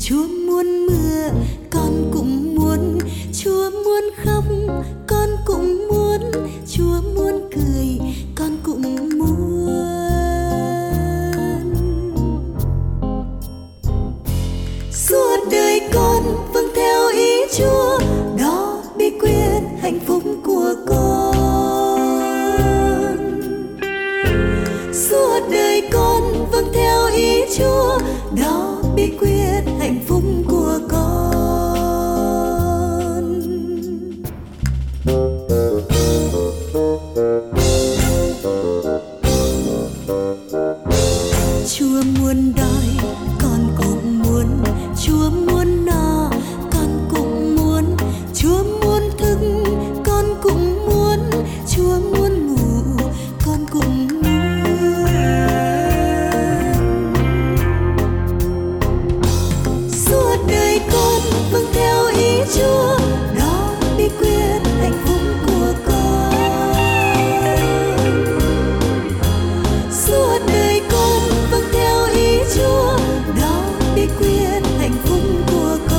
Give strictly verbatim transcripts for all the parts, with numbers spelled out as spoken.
Chúa muốn mưa con cũng muốn, Chúa muốn khóc con cũng muốn, Chúa muốn cười con cũng muốn. Suốt đời con vâng theo ý Chúa, đó bí quyết hạnh phúc của con. Suốt đời con vâng theo ý Chúa, đó bí quyết hạnh phúc của con. Chúa muốn đói con cũng muốn, Chúa muốn no con cũng muốn, Chúa muốn thức con cũng muốn, Chúa muốn ngủ con cũng muốn. Suốt đời con vâng theo ý Chúa, đó bí quyết hạnh phúc của con. Suốt đời con vâng theo ý Chúa, đó bí quyết hạnh phúc của con.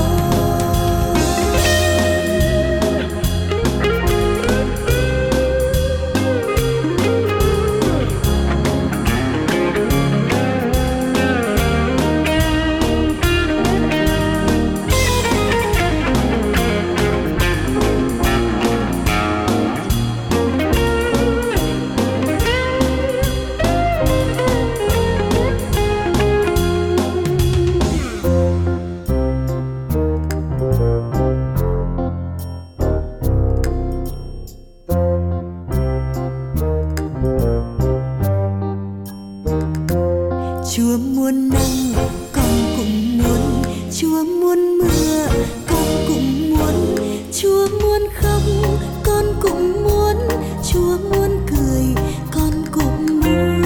Chúa muốn nắng con cũng muốn, Chúa muốn mưa con cũng muốn, Chúa muốn khóc con cũng muốn, Chúa muốn cười con cũng muốn.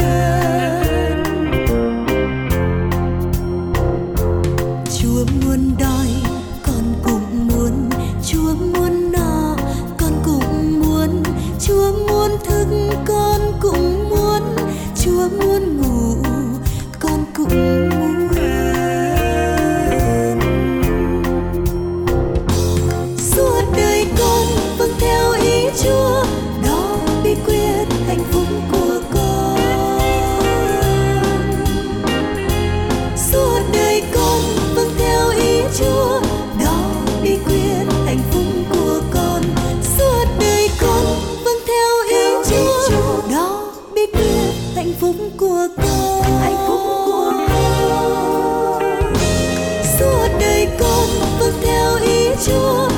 Chúa muốn đói con cũng muốn, Chúa muốn no con cũng muốn, Chúa muốn thức con cũng muốn, Chúa muốn ngủ con cũng muốn. Suốt đời con vâng theo ý Chúa, đó bí quyết hạnh phúc của con. Suốt đời con vâng theo ý Chúa, đó bí quyết hạnh phúc của con. Suốt đời con vâng theo ý Chúa, đó bí quyết hạnh phúc của con. Hạnh phúc của con. Suốt đời con vâng theo ý Chúa,